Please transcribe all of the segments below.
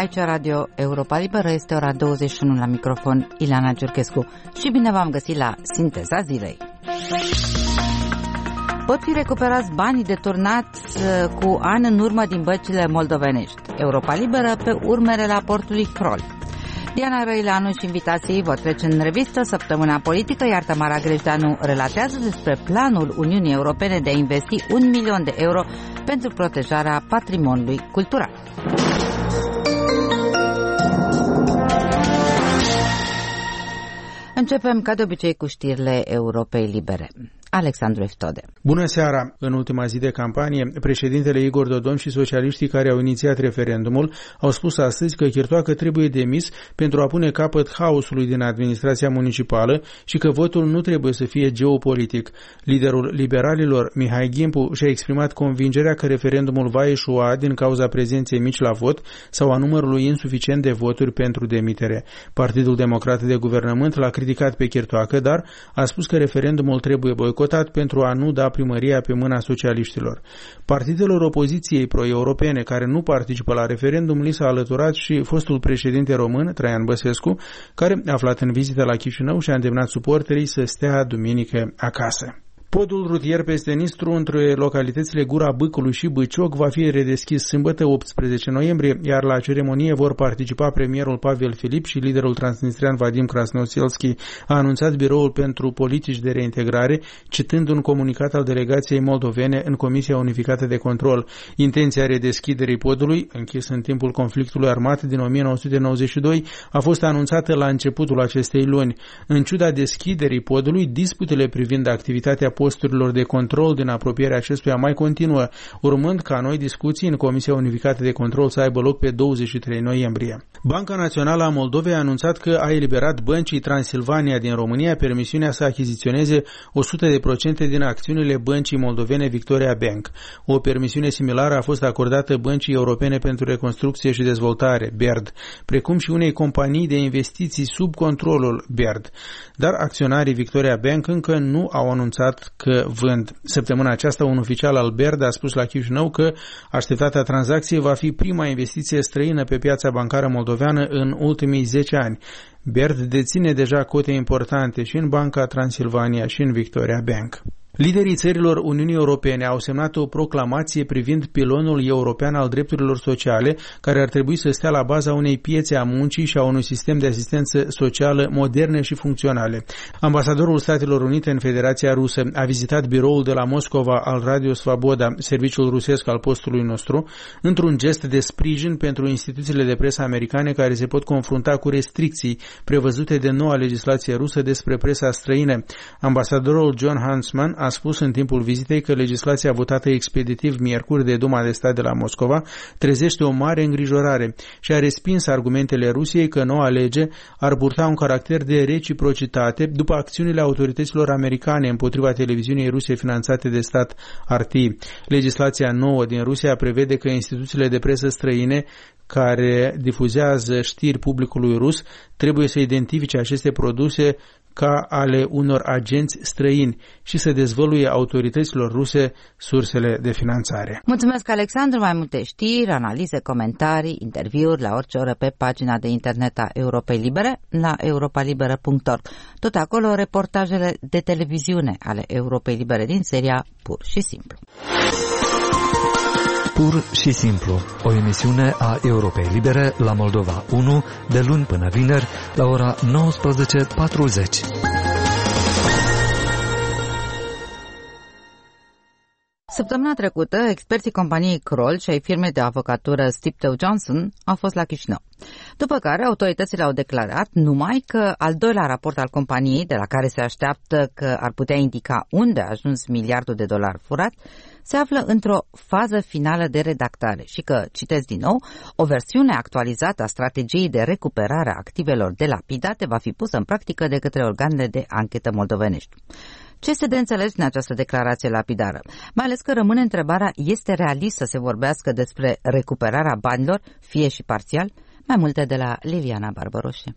Aici Radio Europa Liberă, este ora 21 la microfon, Ileana Giurchescu, și bine v-am găsit la Sinteza Zilei. Pot fi recuperați banii deturnați cu ani în urmă din băncile moldovenești. Europa Liberă pe urmele raportului Kroll. Diana Răileanu și invitații vor trece în revistă săptămâna politică, iar Tamara Grejdeanu relatează despre planul Uniunii Europene de a investi 1 milion de euro pentru protejarea patrimoniului cultural. Începem ca de obicei cu știrile Europei Libere. Alexandru Eftode. Bună seara! În ultima zi de campanie, președintele Igor Dodon și socialiștii care au inițiat referendumul au spus astăzi că Chirtoacă trebuie demis pentru a pune capăt haosului din administrația municipală și că votul nu trebuie să fie geopolitic. Liderul liberalilor, Mihai Ghimpu, și-a exprimat convingerea că referendumul va eșua din cauza prezenței mici la vot sau a numărului insuficient de voturi pentru demitere. Partidul Democrat de Guvernământ l-a criticat pe Chirtoacă, dar a spus că referendumul trebuie boicotat pentru a nu da primăria pe mâna socialiștilor. Partidelor opoziției pro-europene care nu participă la referendum li s-a alăturat și fostul președinte român, Traian Băsescu, care, aflat în vizită la Chișinău, și-a îndemnat suporterii să stea duminică acasă. Podul rutier peste Nistru între localitățile Gura Bâcului și Bâcioc va fi redeschis sâmbătă 18 noiembrie, iar la ceremonie vor participa premierul Pavel Filip și liderul transnistrian Vadim Krasnoselski, a anunțat Biroul pentru Politici de Reintegrare, citând un comunicat al delegației moldovene în Comisia Unificată de Control. Intenția redeschiderii podului, închis în timpul conflictului armat din 1992, a fost anunțată la începutul acestei luni. În ciuda deschiderii podului, disputele privind activitatea posturilor de control din apropierea acestuia mai continuă, urmând ca noi discuții în Comisia Unificată de Control să aibă loc pe 23 noiembrie. Banca Națională a Moldovei a anunțat că a eliberat băncii Transilvania din România permisiunea să achiziționeze 100% din acțiunile băncii moldovene Victoria Bank. O permisiune similară a fost acordată Băncii Europene pentru Reconstrucție și Dezvoltare, BERD, precum și unei companii de investiții sub controlul BERD. Dar acționarii Victoria Bank încă nu au anunțat că vând. Săptămâna aceasta, un oficial al BERD a spus la Chișinău că așteptata tranzacție va fi prima investiție străină pe piața bancară moldoveană în ultimii 10 ani. BERD deține deja cote importante și în Banca Transilvania și în Victoria Bank. Liderii țărilor Uniunii Europene au semnat o proclamație privind pilonul european al drepturilor sociale, care ar trebui să stea la baza unei piețe a muncii și a unui sistem de asistență socială moderne și funcționale. Ambasadorul Statelor Unite în Federația Rusă a vizitat biroul de la Moscova al Radio Svoboda, serviciul rusesc al postului nostru, într-un gest de sprijin pentru instituțiile de presă americane care se pot confrunta cu restricții prevăzute de noua legislație rusă despre presa străină. Ambasadorul John Huntsman a spus în timpul vizitei că legislația votată expeditiv miercuri de Duma de Stat de la Moscova trezește o mare îngrijorare și a respins argumentele Rusiei că noua lege ar purta un caracter de reciprocitate după acțiunile autorităților americane împotriva televiziunii ruse finanțate de stat RT. Legislația nouă din Rusia prevede că instituțiile de presă străine care difuzează știri publicului rus trebuie să identifice aceste produse ca ale unor agenți străini și să dezvăluie autorităților ruse sursele de finanțare. Mulțumesc, Alexandru. Mai multe știri, analize, comentarii, interviuri la orice oră pe pagina de internet a Europei Libere, la europalibera.org. Tot acolo reportajele de televiziune ale Europei Libere din seria Pur și Simplu. Pur și Simplu, o emisiune a Europei Libere la Moldova 1, de luni până vineri, la ora 19:40. Săptămâna trecută, experții companiei Kroll și ai firmei de avocatură Stiptoe Johnson au fost la Chișinău. După care, autoritățile au declarat numai că al doilea raport al companiei, de la care se așteaptă că ar putea indica unde a ajuns miliardul de dolari furat, se află într-o fază finală de redactare și că, citesc din nou, o versiune actualizată a strategiei de recuperare a activelor delapidate va fi pusă în practică de către organele de anchetă moldovenești. Ce este de înțeles din această declarație lapidară? Mai ales că rămâne întrebarea, este realist să se vorbească despre recuperarea banilor, fie și parțial? Mai multe de la Liliana Barbaroșe.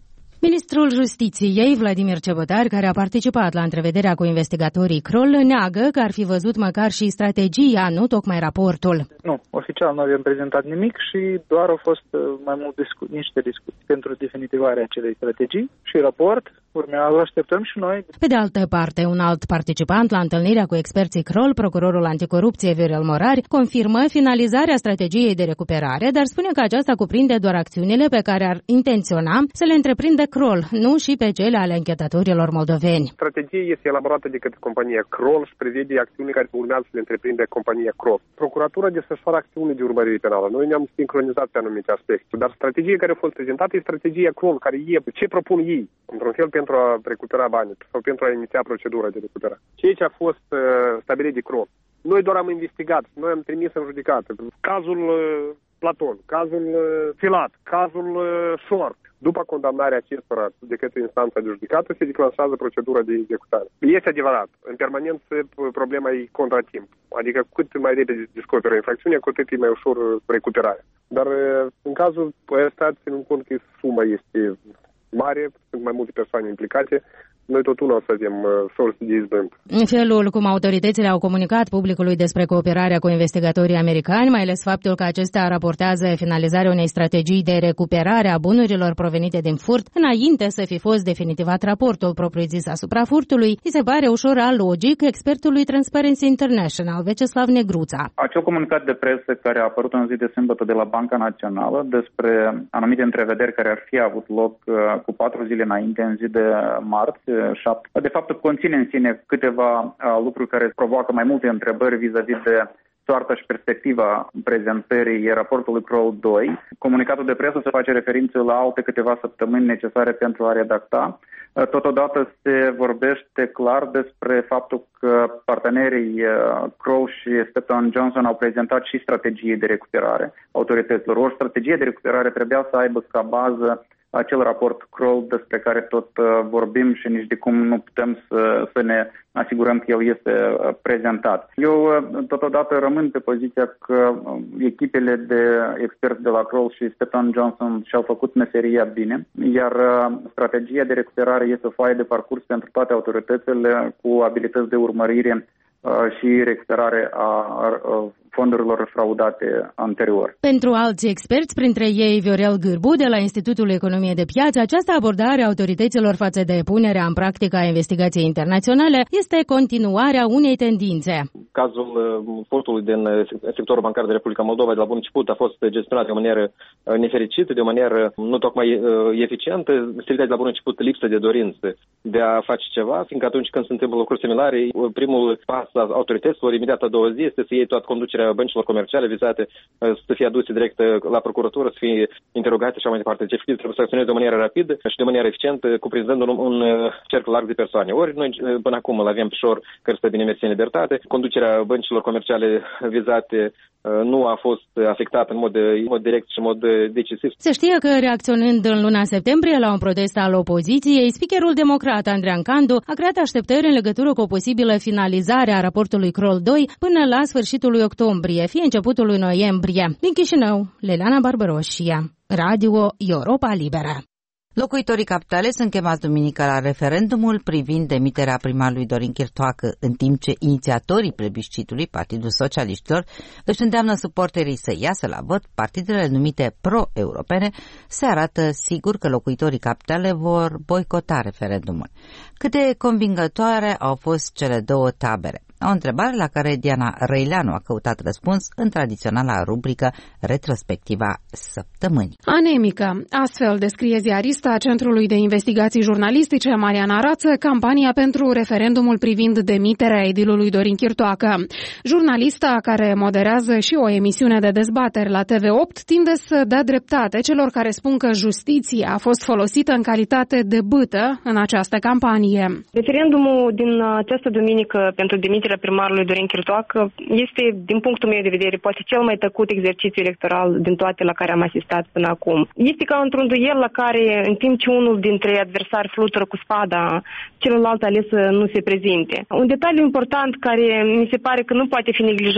Ministrul Justiției, Vladimir Cebătar, care a participat la întrevederea cu investigatorii Kroll, neagă că ar fi văzut măcar și strategia, nu tocmai raportul. Nu, oficial nu avem prezentat nimic și doar au fost mai mult niște discuții pentru definitivarea acelei strategii și raport. Urmează, așteptăm și noi. Pe de altă parte, un alt participant la întâlnirea cu experții Kroll, procurorul anticorupție Viorel Morari, confirmă finalizarea strategiei de recuperare, dar spune că aceasta cuprinde doar acțiunile pe care ar intenționa să le întreprindă Kroll, nu și pe cele ale închetătorilor moldoveni. Strategia este elaborată de către compania Kroll și prevede acțiuni care urmează să le întreprinde compania Kroll. Procuratura desfășoară acțiuni de urmărire penală. Noi ne-am sincronizat pe anumite aspecte, dar strategia care a fost prezentată e strategia Kroll, care e ce propun ei, într-un fel pentru a recupera banii sau pentru a iniția procedura de recuperare. Ceea ce a fost stabilit de Kroll. Noi doar am investigat, noi am trimis în judecată cazul Platon, cazul Filat, cazul Short. După condamnarea acestora de către instanța de judecată, se declanșează procedura de executare. Este adevărat, în permanență problema e contratimp. Adică cât mai repede descoperă infracțiunea, cu atât e mai ușor recuperarea. Dar în cazul ăsta, ținând cont că suma este mare, sunt mai multe persoane implicate, noi tot una o să avem surse de izbând. În felul cum autoritățile au comunicat publicului despre cooperarea cu investigatorii americani, mai ales faptul că acestea raportează finalizarea unei strategii de recuperare a bunurilor provenite din furt, înainte să fi fost definitivat raportul propriu-zis asupra furtului, îi se pare ușor alogic expertului Transparency International, Veceslav Negruța. Acel comunicat de presă care a apărut în zi de sâmbătă de la Banca Națională despre anumite întrevederi care ar fi avut loc cu 4 zile înainte, în zi de marți, 7. De fapt, conține în sine câteva lucruri care provoacă mai multe întrebări vis-a-vis de soarta și perspectiva prezentării raportului Kroll 2. Comunicatul de presă se face referință la alte câteva săptămâni necesare pentru a redacta. Totodată se vorbește clar despre faptul că partenerii Kroll și Stepton Johnson au prezentat și strategie de recuperare autorităților. O strategie de recuperare trebuia să aibă ca bază acel raport Kroll despre care tot vorbim și nici de cum nu putem să ne asigurăm că el este prezentat. Eu totodată rămân pe poziția că echipele de experți de la Kroll și Stepton Johnson și-au făcut meseria bine, iar strategia de recuperare este o foaie de parcurs pentru toate autoritățile cu abilități de urmărire și recuperare a fondurilor fraudate anterior. Pentru alți experți, printre ei Viorel Gârbu de la Institutul Economie de Piață, această abordare a autorităților față de punerea în practică a investigației internaționale este continuarea unei tendințe. Cazul furtului din sectorul bancar de Republica Moldova de la bun început a fost gestionat de o manieră nefericită, de o manieră nu tocmai eficientă, stricat de la bun început lipsă de dorință de a face ceva, fiindcă atunci când se întâmplă lucruri similare, primul pas al autorităților, imediat a doua zi, este să iei toată conducerea băncilor comerciale vizate, să fie aduse direct la procuratură, să fie interogate și așa mai departe. Deci, efectiv, trebuie să acționeze de o manieră rapidă și de o manieră eficientă, cuprinzând un cerc larg de persoane. Ori noi până acum îl avem Pișor, care stă bine mersi în libertate. Conducerea băncilor comerciale vizate nu a fost afectată în mod direct și în mod decisiv. Se știe că, reacționând în luna septembrie la un protest al opoziției, speakerul democrat Andrean Candu a creat așteptări în legătură cu o posibilă finalizare a raportului Kroll 2 până la sfârșitul lui octombrie, fie începutul lui noiembrie. Din Chișinău, Leliana Barbaroșia, Radio Europa Liberă. Locuitorii capitalei sunt chemați duminică la referendumul privind demiterea primarului Dorin Chirtoacă, în timp ce inițiatorii plebiscitului, Partidul Socialiștilor, își îndeamnă suporterii să iasă la vot. Partidele numite pro-europene se arată sigur că locuitorii capitale vor boicota referendumul. Cât de convingătoare au fost cele două tabere? O întrebare la care Diana Răileanu a căutat răspuns în tradiționala rubrică Retrospectiva Săptămânii. Anemică. Astfel descrie ziarista Centrului de Investigații Jurnalistice Mariana Rață campania pentru referendumul privind demiterea edilului Dorin Chirtoacă. Jurnalista, care moderează și o emisiune de dezbateri la TV8, tinde să dea dreptate celor care spun că justiția a fost folosită în calitate de bâtă în această campanie. Referendumul din această duminică pentru demiterea primarului Dorin Chirtoacă este, din punctul meu de vedere, poate cel mai tăcut exercițiu electoral din toate la care am asistat până acum. Este ca într-un duel la care, în timp ce unul dintre adversari flutură cu spada, celălalt ales să nu se prezinte. Un detaliu important care mi se pare că nu poate fi neglijat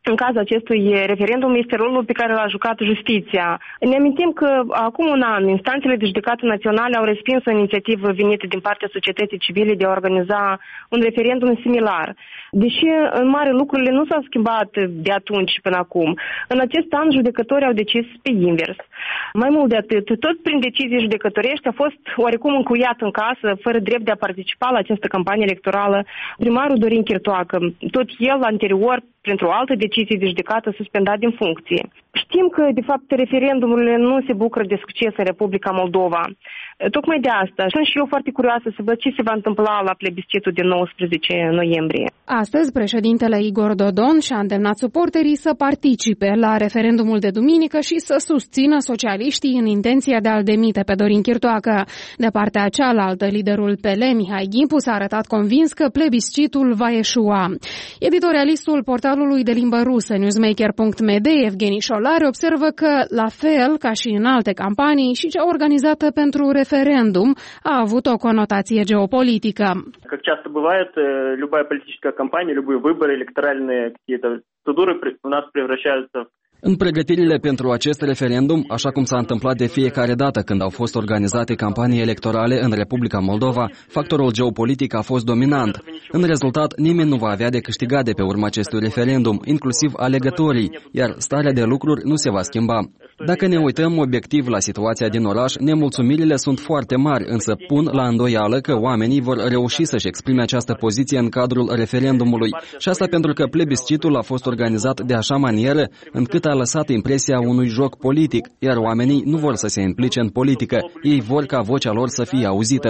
în cazul acestui referendum este rolul pe care l-a jucat justiția. Ne amintim că acum un an, instanțele de judecată naționale au respins o inițiativă venită din partea societății civile de a organiza un referendum similar. Deși în mare lucrurile nu s-au schimbat de atunci până acum, în acest an judecătorii au decis pe invers. Mai mult de atât, tot prin decizii judecătorești a fost oarecum încuiat în casă, fără drept de a participa la această campanie electorală, primarul Dorin Chirtoacă, tot el anterior, printr-o altă decizie de judecată, suspendat din funcție. Știm că, de fapt, referendumurile nu se bucură de succes în Republica Moldova. Tocmai de asta sunt și eu foarte curioasă să văd ce se va întâmpla la plebiscitul din 19 noiembrie. Astăzi, președintele Igor Dodon și-a îndemnat suporterii să participe la referendumul de duminică și să susțină socialiștii în intenția de a-l demite pe Dorin Chirtoacă. De partea cealaltă, liderul PL, Mihai Gimpu, s-a arătat convins că plebiscitul va eșua. Editorialistul portalului de limbă rusă newsmaker.md, Evgeni Șolari, observă că, la fel ca și în alte campanii, și cea organizată pentru referendum a avut o conotație geopolitică. Как часто бывает, любая политическая кампания, любые выборы, электоральные какие-то процедуры у нас превращаются в... În pregătirile pentru acest referendum, așa cum s-a întâmplat de fiecare dată când au fost organizate campanii electorale în Republica Moldova, factorul geopolitic a fost dominant. În rezultat, nimeni nu va avea de câștigat de pe urma acestui referendum, inclusiv alegătorii, iar starea de lucruri nu se va schimba. Dacă ne uităm obiectiv la situația din oraș, nemulțumirile sunt foarte mari, însă pun la îndoială că oamenii vor reuși să-și exprime această poziție în cadrul referendumului. Și asta pentru că plebiscitul a fost organizat de așa manieră încât a lăsat impresia unui joc politic, iar oamenii nu vor să se implice în politică, ei vor ca vocea lor să fie auzită.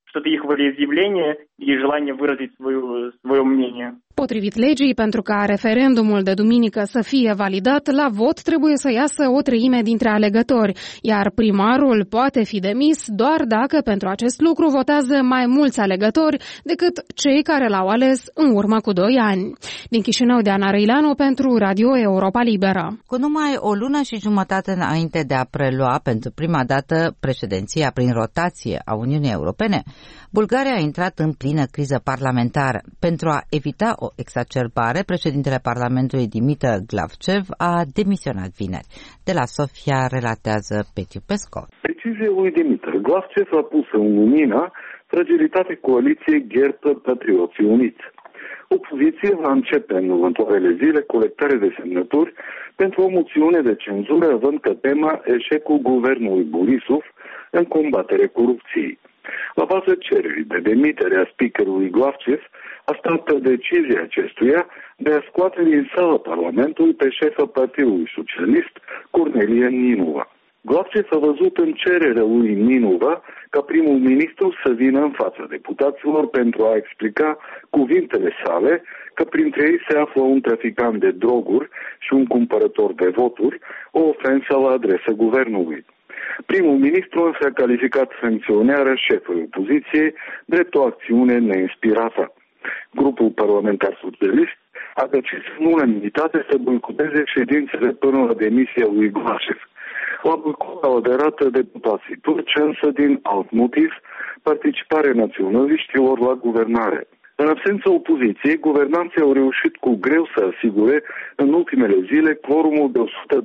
Potrivit legii, pentru ca referendumul de duminică să fie validat, la vot trebuie să iasă o treime dintre alegători, iar primarul poate fi demis doar dacă pentru acest lucru votează mai mulți alegători decât cei care l-au ales în urmă cu 2 ani. Din Chișinău, Diana Răileanu pentru Radio Europa Liberă. Cu numai o lună și jumătate înainte de a prelua pentru prima dată președinția prin rotație a Uniunii Europene, Bulgaria a intrat în plină criză parlamentară. Pentru a evita o exacerbare, președintele Parlamentului Dimitar Glavcev a demisionat vineri. De la Sofia relatează Petiu Pescov. Decizia lui Dimitar Glavcev a pus în lumină fragilitatea coaliției Gherb-Patrioții Uniți. Opoziția va începe în următoarele zile colectare de semnături pentru o moțiune de cenzură, având ca tema eșecul guvernului Borisov în combaterea corupției. La baza cererii de demitere a speakerului Glavcev a stat decizia acestuia de a scoate din sala Parlamentului pe șefa Partidului Socialist, Cornelia Ninova. Glavcev a văzut în cererea lui Ninova ca primul ministru să vină în fața deputaților pentru a explica cuvintele sale că printre ei se află un traficant de droguri și un cumpărător de voturi, o ofensă la adresa guvernului. Primul ministru însă a calificat sancționarea șefului opoziției drept o acțiune neinspirată. Grupul parlamentar socialist a decis în unanimitate să boicoteze ședințele până la demisia lui Glavcev. La boicot au aderat deputații turci, însă din alt motiv, participarea naționaliștilor la guvernare. În absența opoziției, guvernanții au reușit cu greu să asigure în ultimele zile quorumul de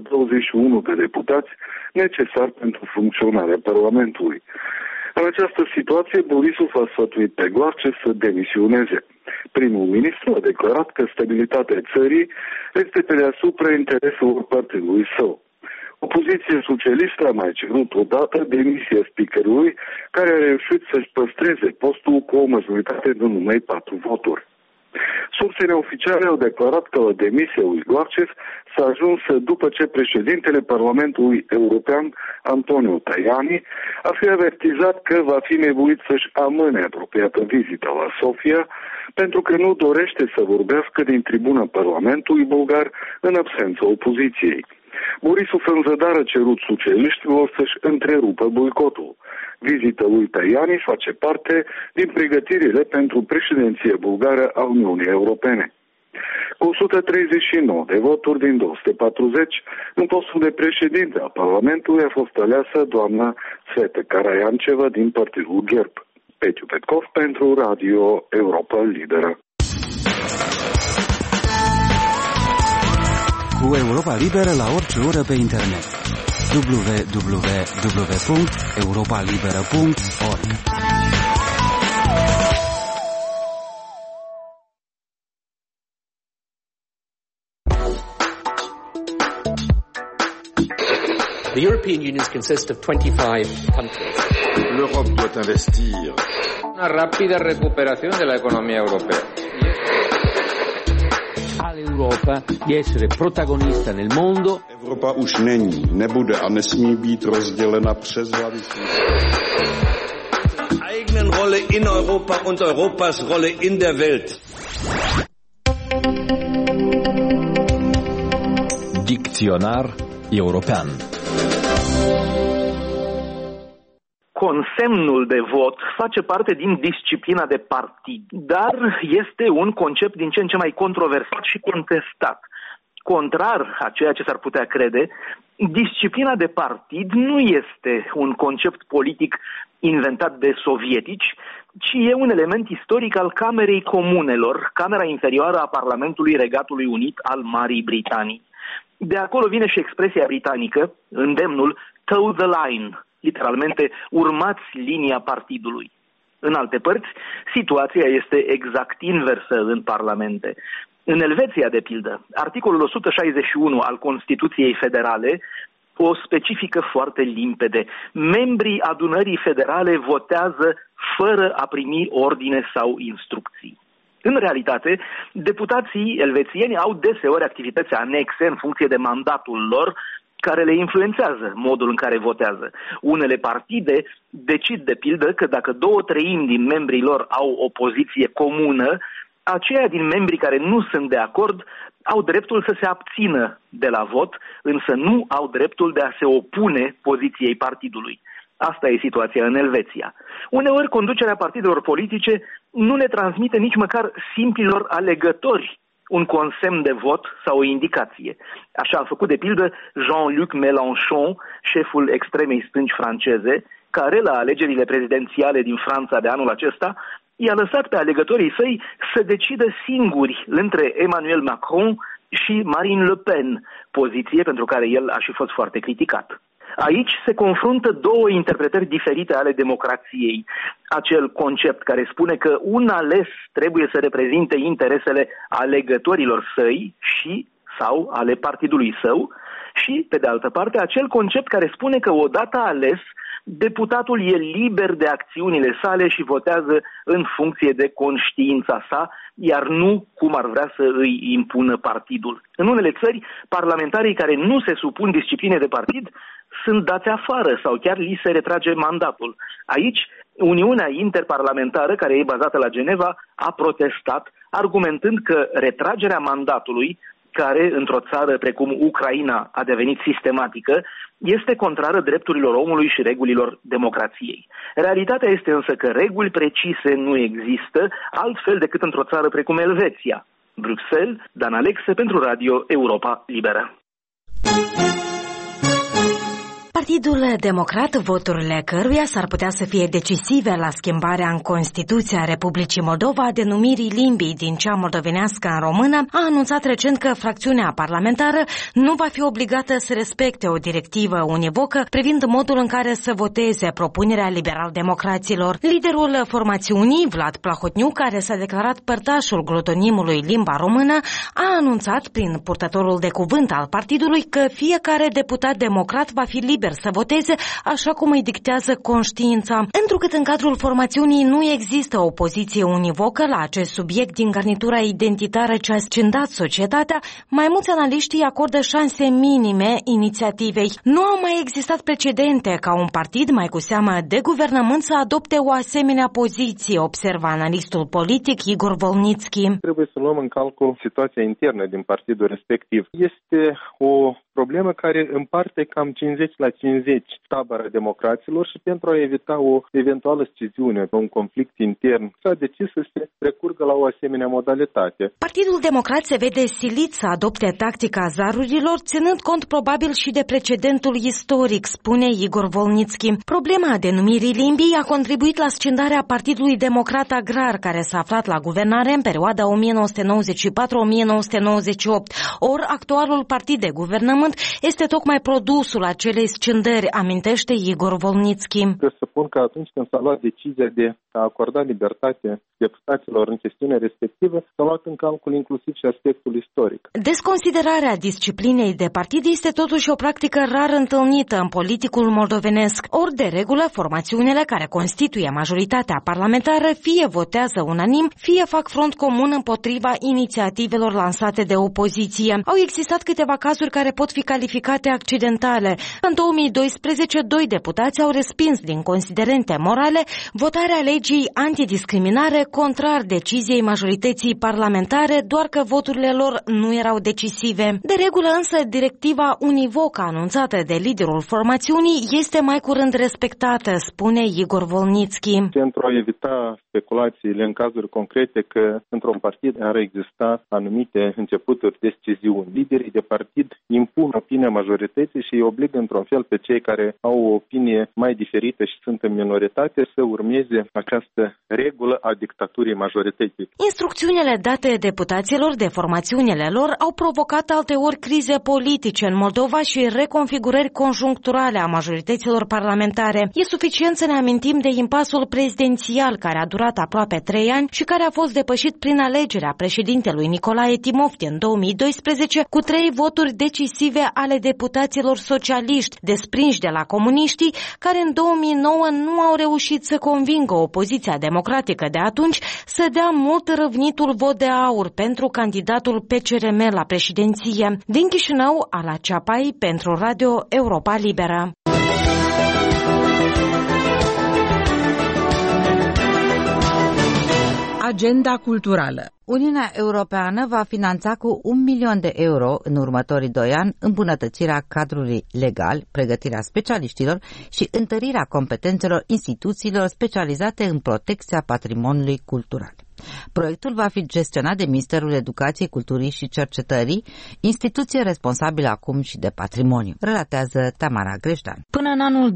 121 de deputați necesar pentru funcționarea Parlamentului. În această situație, Borisov a sfătuit pe Glavcev să demisioneze. Primul ministru a declarat că stabilitatea țării este pe deasupra intereselor partidului său. Opoziția socialistă a mai cerut odată demisia speakerului, care a reușit să-și păstreze postul cu o majoritate de numai 4 voturi. Sursele oficiale au declarat că la demisia lui Glavcev s-a ajuns după ce președintele Parlamentului European, Antonio Tajani, a fi avertizat că va fi nevoit să-și amâne apropiată vizită la Sofia, pentru că nu dorește să vorbească din tribuna Parlamentului bulgar în absența opoziției. Borisov în zadar a cerut socialiștilor să-și întrerupă boicotul. Vizita lui Tajani face parte din pregătirile pentru președinția bulgară a Uniunii Europene. Cu 139 de voturi din 240, în postul de președinte al Parlamentului a fost aleasă doamna Sveta Karaianceva din Partidul Gherb. Petiu Petkov pentru Radio Europa Liberă. cu Europa Liberă la orice oră pe internet. www.europalibera.org. The European Union consists of 25 countries. L'Europe doit investir. Una rápida recuperación de la economía europea. All'Europa di essere protagonista nel mondo. Evropa už není, nebude a nesmí být rozdělena přes hlavy. Eigenen Rolle in Europa und Europas Rolle in der Welt. Dicționar european. Consemnul de vot face parte din disciplina de partid, dar este un concept din ce în ce mai controversat și contestat. Contrar a ceea ce s-ar putea crede, disciplina de partid nu este un concept politic inventat de sovietici, ci e un element istoric al Camerei Comunelor, camera inferioară a Parlamentului Regatului Unit al Marii Britanii. De acolo vine și expresia britanică, îndemnul toe the line, literalmente urmați linia partidului. În alte părți, situația este exact inversă în parlamente. În Elveția, de pildă, articolul 161 al Constituției Federale o specifică foarte limpede. Membrii adunării federale votează fără a primi ordine sau instrucții. În realitate, deputații elvețieni au deseori activități anexe în funcție de mandatul lor, care le influențează modul în care votează. Unele partide decid, de pildă, că dacă 2/3 din membrii lor au o poziție comună, aceia din membrii care nu sunt de acord au dreptul să se abțină de la vot, însă nu au dreptul de a se opune poziției partidului. Asta e situația în Elveția. Uneori, conducerea partidelor politice nu le transmite nici măcar simplilor alegători un consemn de vot sau o indicație. Așa a făcut, de pildă, Jean-Luc Mélenchon, șeful extremei stângi franceze, care, la alegerile prezidențiale din Franța de anul acesta, i-a lăsat pe alegătorii săi să decidă singuri între Emmanuel Macron și Marine Le Pen, poziție pentru care el a și fost foarte criticat. Aici se confruntă două interpretări diferite ale democrației. Acel concept care spune că un ales trebuie să reprezinte interesele alegătorilor săi și sau ale partidului său și, pe de altă parte, acel concept care spune că odată ales, deputatul e liber de acțiunile sale și votează în funcție de conștiința sa, iar nu cum ar vrea să îi impună partidul. În unele țări, parlamentarii care nu se supun disciplinei de partid sunt dați afară sau chiar li se retrage mandatul. Aici, Uniunea Interparlamentară, care e bazată la Geneva, a protestat, argumentând că retragerea mandatului, care într-o țară precum Ucraina a devenit sistematică, este contrară drepturilor omului și regulilor democrației. Realitatea este însă că reguli precise nu există, altfel decât într-o țară precum Elveția. Bruxelles, Dan Alexe pentru Radio Europa Liberă. Partidul Democrat, voturile căruia s-ar putea să fie decisive la schimbarea în Constituția Republicii Moldova a denumirii limbii din cea moldovenească în română, a anunțat recent că fracțiunea parlamentară nu va fi obligată să respecte o directivă univocă privind modul în care să voteze propunerea liberal-democraților. Liderul formațiunii, Vlad Plahotniuc, care s-a declarat părtașul glotonimului limba română, a anunțat prin purtătorul de cuvânt al partidului că fiecare deputat democrat va fi liber să voteze așa cum îi dictează conștiința. Întrucât în cadrul formațiunii nu există o poziție univocă la acest subiect din garnitura identitară ce a scindat societatea, mai mulți analiști acordă șanse minime inițiativei. Nu au mai existat precedente ca un partid, mai cu seamă de guvernământ, să adopte o asemenea poziție, observă analistul politic Igor Volnitski. Trebuie să luăm în calcul situația internă din partidul respectiv. Este o problemă care împarte cam 50 la 50 tabăra democraților și pentru a evita o eventuală sciziune, un conflict intern, s-a decis să se recurgă la o asemenea modalitate. Partidul Democrat se vede silit să adopte tactica zarurilor, ținând cont probabil și de precedentul istoric, spune Igor Volnitski. Problema denumirii limbii a contribuit la scindarea Partidului Democrat Agrar, care s-a aflat la guvernare în perioada 1994-1998. Ori actualul partid de guvernământ este tocmai produsul acelei scindări, amintește Igor Volnitski. Presupun că atunci când s-a luat decizia de a acorda libertate deputaților în chestiunea respectivă, s-a luat în calcul inclusiv și aspectul istoric. Desconsiderarea disciplinei de partid este totuși o practică rar întâlnită în politicul moldovenesc. Ori de regulă, formațiunile care constituie majoritatea parlamentară fie votează unanim, fie fac front comun împotriva inițiativelor lansate de opoziție. Au existat câteva cazuri care pot fi calificate accidentale. În 2012, 2 deputați au respins din considerente morale votarea legii antidiscriminare contrar deciziei majorității parlamentare, doar că voturile lor nu erau decisive. De regulă însă, directiva univocă anunțată de liderul formațiunii este mai curând respectată, spune Igor Volnitski. Pentru a evita speculațiile în cazuri concrete că într-un partid ar exista anumite începuturi de sciziuni, liderii de partid impun opinia majorității și îi obligă într-un fel pe cei care au o opinie mai diferită și sunt în minoritate să urmeze această regulă a dictaturii majorității. Instrucțiunile date deputaților de formațiunile lor au provocat alteori crize politice în Moldova și reconfigurări conjuncturale a majorităților parlamentare. E suficient să ne amintim de impasul prezidențial care a durat aproape 3 ani și care a fost depășit prin alegerea președintelui Nicolae Timofte în 2012 cu 3 voturi decisive ale deputaților socialiști desprinși de la comuniștii, care în 2009 nu au reușit să convingă opoziția democratică de atunci să dea mult răvnitul vot de aur pentru candidatul PCRM la președinție. Din Chișinău, Ala Ceapai, pentru Radio Europa Liberă. Agenda culturală. Uniunea Europeană va finanța cu 1 milion de euro în următorii 2 ani îmbunătățirea cadrului legal, pregătirea specialiștilor și întărirea competențelor instituțiilor specializate în protecția patrimoniului cultural. Proiectul va fi gestionat de Ministerul Educației, Culturii și Cercetării, instituție responsabilă acum și de patrimoniu, relatează Tamara Greșdan. Până în anul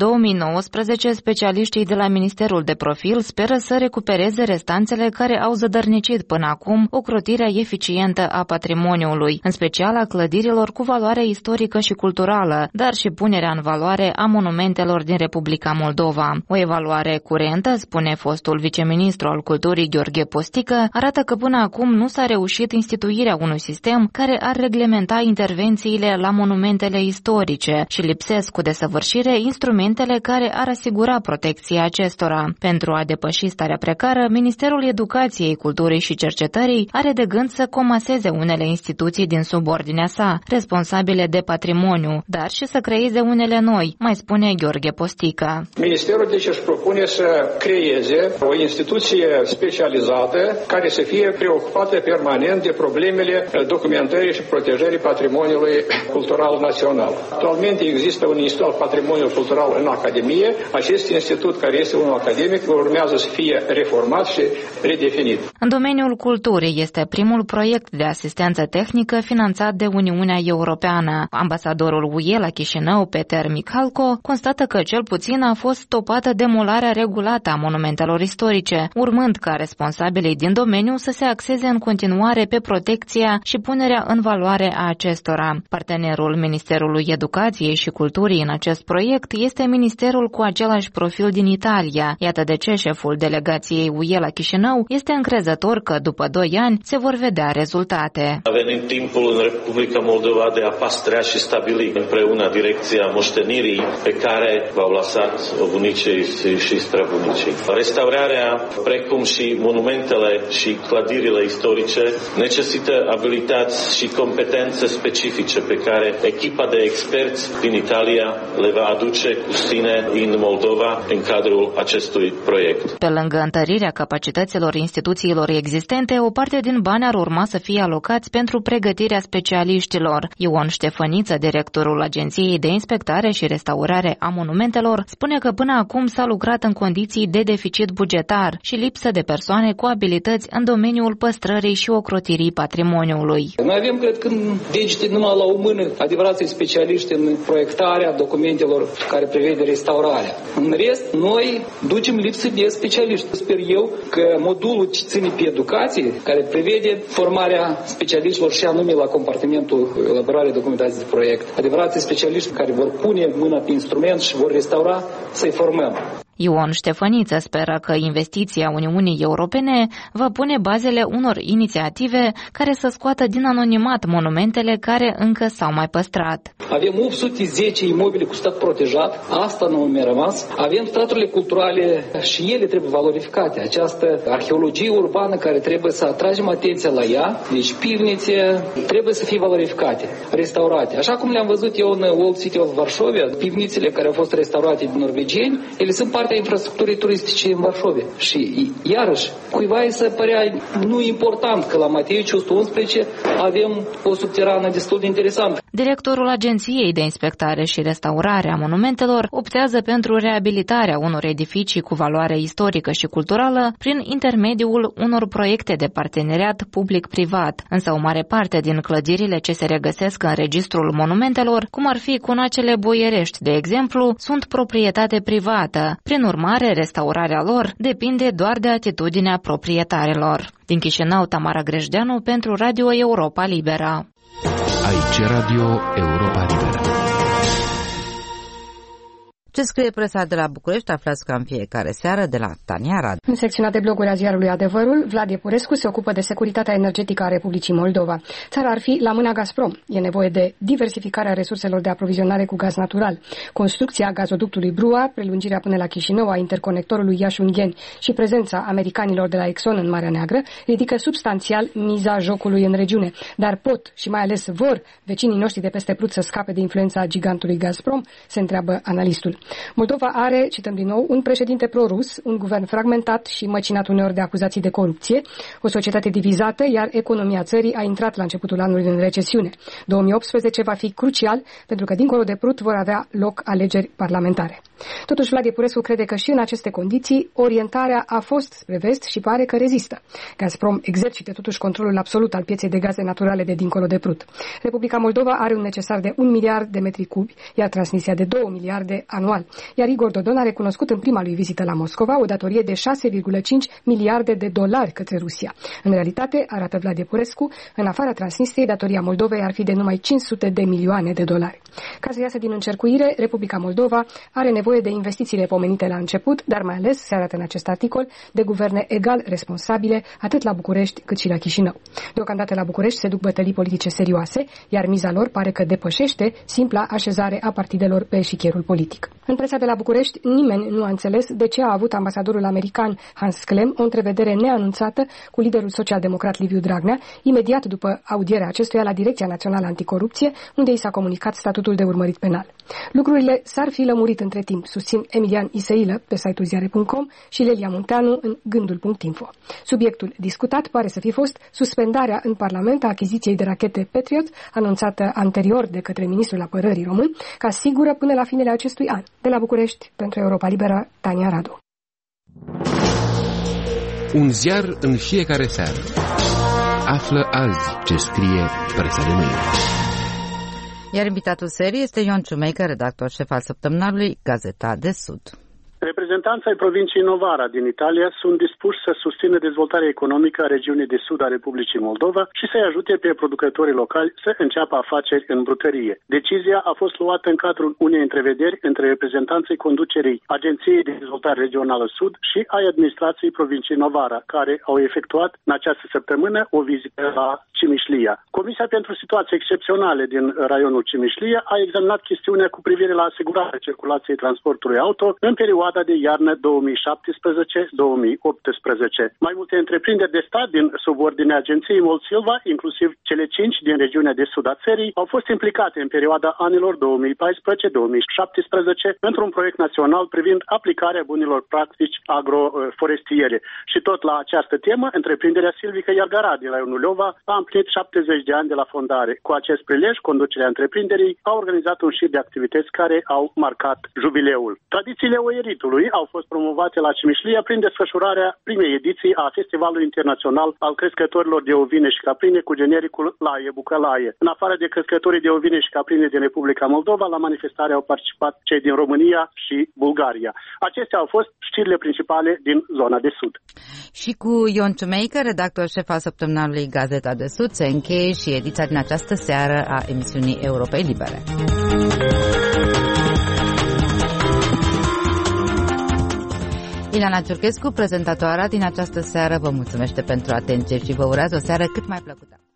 2019, specialiștii de la Ministerul de Profil speră să recupereze restanțele care au zădărnicit până acum ocrotirea eficientă a patrimoniului, în special a clădirilor cu valoare istorică și culturală, dar și punerea în valoare a monumentelor din Republica Moldova. O evaluare curentă, spune fostul viceministru al Culturii Gheorghe Postică, arată că până acum nu s-a reușit instituirea unui sistem care ar reglementa intervențiile la monumentele istorice și lipsesc cu desăvârșire instrumentele care ar asigura protecția acestora. Pentru a depăși starea precară, Ministerul Educației, Culturii și Cercetării are de gând să comaseze unele instituții din subordinea sa, responsabile de patrimoniu, dar și să creeze unele noi, mai spune Gheorghe Postică. Ministerul deci își propune să creeze o instituție specializată care să fie preocupată permanent de problemele documentării și protejării patrimoniului cultural național. Actualmente există un institut al patrimoniului cultural în Academie. Acest institut, care este unul academic, urmează să fie reformat și redefinit. În domeniul culturii este primul proiect de asistență tehnică finanțat de Uniunea Europeană. Ambasadorul UE la Chișinău, Peter Michalco, constată că cel puțin a fost stopată demolarea regulată a monumentelor istorice, urmând ca responsabilii din domeniu să se axeze în continuare pe protecția și punerea în valoare a acestora. Partenerul Ministerului Educației și Culturii în acest proiect este ministerul cu același profil din Italia. Iată de ce șeful delegației UE la Chișinău este încrezător că după 2 ani se vor vedea rezultate. A venit timpul în Republica Moldova de a păstra și stabili împreună direcția moștenirii pe care v-au lăsat bunicii și străbunicii. Restaurarea, precum și monumentele monumentele și clădirile istorice necesită abilități și competențe specifice pe care echipa de experți din Italia le va aduce cu sine în Moldova în cadrul acestui proiect. Pe lângă întărirea capacităților instituțiilor existente, o parte din bani ar urma să fie alocați pentru pregătirea specialiștilor. Ion Ștefăniță, directorul Agenției de Inspectare și Restaurare a Monumentelor, spune că până acum s-a lucrat în condiții de deficit bugetar și lipsă de persoane cu abilități în domeniul păstrării și ocrotirii patrimoniului. Noi avem, cred că, degete numai la o mână adevărații specialiști în proiectarea documentelor care prevede restaurarea. În rest, noi ducem lipsă de specialiști. Sper eu că modulul ce ține pe educație, care prevede formarea specialiștilor și anume la compartimentul elaborare documentației de proiect, adevărații specialiști care vor pune mâna pe instrument și vor restaura, să-i formăm. Ion Ștefăniță speră că investiția Uniunii Europene va pune bazele unor inițiative care să scoată din anonimat monumentele care încă s-au mai păstrat. Avem 810 imobile cu stat protejat, asta nu mi-a rămas. Avem straturile culturale și ele trebuie valorificate. Această arheologie urbană care trebuie să atragem atenția la ea, deci pivnițe, trebuie să fie valorificate, restaurate. Așa cum le-am văzut eu în Old City of Varsovia, pivnițele care au fost restaurate de norvegieni, ele sunt parte a infrastructurii turistice în Varsovia. Și iarăși, cuiva îi se părea nu important că la Mateiuci 111 avem o subterană destul de interesantă. Directorul Agenției de Inspectare și Restaurare a Monumentelor optează pentru reabilitarea unor edificii cu valoare istorică și culturală prin intermediul unor proiecte de parteneriat public-privat, însă o mare parte din clădirile ce se regăsesc în registrul monumentelor, cum ar fi cunacele boierești, de exemplu, sunt proprietate privată. Prin urmare, restaurarea lor depinde doar de atitudinea proprietarilor. Din Chișinău, Tamara Grejdeanu pentru Radio Europa Libera. Aici Radio Europa Liberă. Ce scrie presa de la București aflați ca în fiecare seară de la Tania Radu. În secțiunea de bloguri a ziarului Adevărul, Vlad Epurescu se ocupă de securitatea energetică a Republicii Moldova. Țara ar fi la mâna Gazprom. E nevoie de diversificarea resurselor de aprovizionare cu gaz natural. Construcția gazoductului Brua, prelungirea până la Chișinău a interconectorului Iași-Ungheni și prezența americanilor de la Exxon în Marea Neagră ridică substanțial miza jocului în regiune. Dar pot și mai ales vor vecinii noștri de peste Prut să scape de influența gigantului Gazprom? Se întreabă analistul. Moldova are, cităm din nou, un președinte pro-rus, un guvern fragmentat și măcinat uneori de acuzații de corupție, o societate divizată, iar economia țării a intrat la începutul anului în recesiune. 2018 va fi crucial pentru că dincolo de Prut vor avea loc alegeri parlamentare. Totuși, Vlad Epurescu crede că și în aceste condiții orientarea a fost spre vest și pare că rezistă. Gazprom exercite totuși controlul absolut al pieței de gaze naturale de dincolo de Prut. Republica Moldova are un necesar de 1 miliard de metri cubi, iar Transnistria de 2 miliarde anual. Iar Igor Dodon a recunoscut în prima lui vizită la Moscova o datorie de 6,5 miliarde de dolari către Rusia. În realitate, arată Vlad Epurescu, în afara Transnistriei, datoria Moldovei ar fi de numai 500 de milioane de dolari. Ca să iasă din încercuire, Republica Moldova are nevoie de investițiile pomenite la început, dar mai ales, se arată în acest articol, de guverne egal responsabile, atât la București cât și la Chișinău. Deocamdată la București se duc bătălii politice serioase, iar miza lor pare că depășește simpla așezare a partidelor pe eșichierul politic. În presa de la București, nimeni nu a înțeles de ce a avut ambasadorul american Hans Klem o întrevedere neanunțată cu liderul social-democrat Liviu Dragnea, imediat după audierea acestuia la Direcția Națională Anticorupție, unde i s-a comunicat statutul de urmărit penal. Lucrurile s-ar fi lămurit între timp, susțin Emilian Iseilă pe site-ul ziare.com și Lelia Munteanu în gândul.info. Subiectul discutat pare să fi fost suspendarea în Parlament a achiziției de rachete Patriot, anunțată anterior de către ministrul apărării român, ca sigură până la finele acestui an. De la București, pentru Europa Liberă, Tania Radu. Un ziar în fiecare seară. Află azi ce scrie presa de mâine. Iar invitatul serii este Ion Ciumeică, redactor șef al săptămânalului Gazeta de Sud. Reprezentanții ai provinciei Novara din Italia sunt dispuși să susțină dezvoltarea economică a regiunii de sud a Republicii Moldova și să-i ajute pe producătorii locali să înceapă afaceri în brutărie. Decizia a fost luată în cadrul unei întrevederi între reprezentanții conducerii Agenției de Dezvoltare Regională Sud și ai administrației provinciei Novara, care au efectuat în această săptămână o vizită la Cimișlia. Comisia pentru situații excepționale din raionul Cimișlia a examinat chestiunea cu privire la asigurarea circulației transportului auto în perioada perioada de iarnă 2017-2018. Mai multe întreprinderi de stat din subordinea agenției Molsilva, inclusiv cele 5 din regiunea de sud a țării, au fost implicate în perioada anilor 2014-2017 într-un proiect național privind aplicarea bunilor practici agroforestiere. Și tot la această temă, întreprinderea silvică Iargara de la Iunulova a împlinit 70 de ani de la fondare. Cu acest prilej, conducerea întreprinderii a organizat un șir de activități care au marcat jubileul. Tradițiile oieritului au fost promovate la Cimișlia prin desfășurarea primei ediții a Festivalului Internațional al Crescătorilor de Ovine și Caprine cu genericul Laie Bucălaie. În afară de crescătorii de ovine și caprine din Republica Moldova, la manifestare au participat cei din România și Bulgaria. Acestea au fost știrile principale din zona de sud. Și cu Ion Ciumeică, redactor șef al săptămânalului Gazeta de Sud, se încheie și ediția din această seară a emisiunii Europei Libere. Ileana Ciurchescu, prezentatoarea din această seară, vă mulțumește pentru atenție și vă urează o seară cât mai plăcută.